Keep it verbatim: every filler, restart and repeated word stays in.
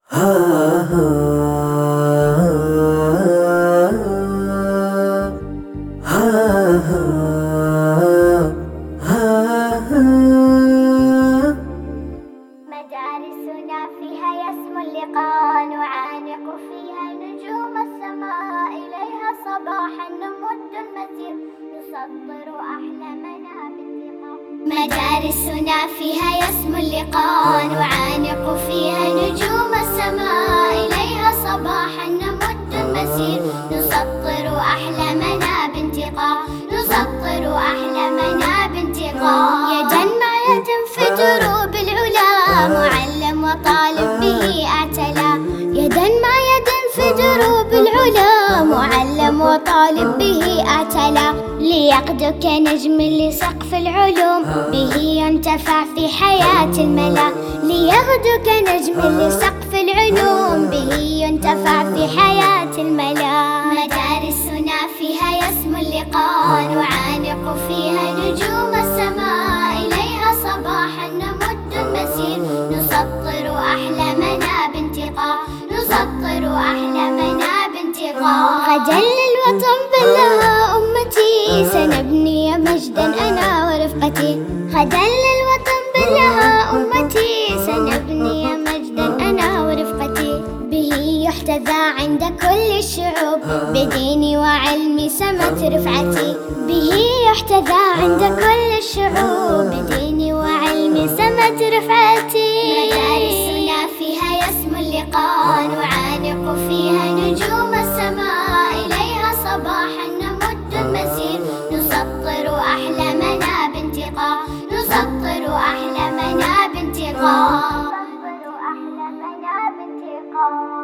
مدارسنا فيها يسمو اللقاء، نعانق فيها نجوم السماء، إليها صباحا نمد المسير، نسطر أحلامنا بالثقة. مدارسنا فيها يسمو اللقاء، نعانق فيها نجوم السماء، إليها صباحا نمد المسير، نسطر أحلامنا بانتقاء، نسطر أحلامنا بانتقاء. يدا مع يد في دروب العلا، معلم وطالب به اعتلى، يدا مع يد في دروب العلا، معلم وطالب به اعتلى، ليقدو كنجم لسقف العلوم، به ينتفع في حياة الملا، ليغدو كنجم لسقف العلوم، به ينتفع في حياة الملا. مدارسنا فيها يسمو اللقاء، نعانق فيها نجوم السماء، إليها صباحا نمد المسير، نسطر أحلامنا بانتقاء، نسطر أحلامنا بانتقاء. غدا للوطن بلها أمتي، سنبني مجدا أنا ورفقتي، غدا للوطن بلها أمتي، سنبني مجدا أنا ورفقتي، به يحتذى عند كل الشعوب، بديني وعلمي سمت رفعتي، به يحتذى عند كل الشعوب، بديني وعلمي سمت رفعتي. مدارسنا فيها يسمو اللقاء، نعانق فيها نجوم السماء، إليها صباحا نمد المسير، نسطر أحلامنا بانتقاء، نسطر أحلامنا بانتقاء، نسطر أحلامنا بانتقاء.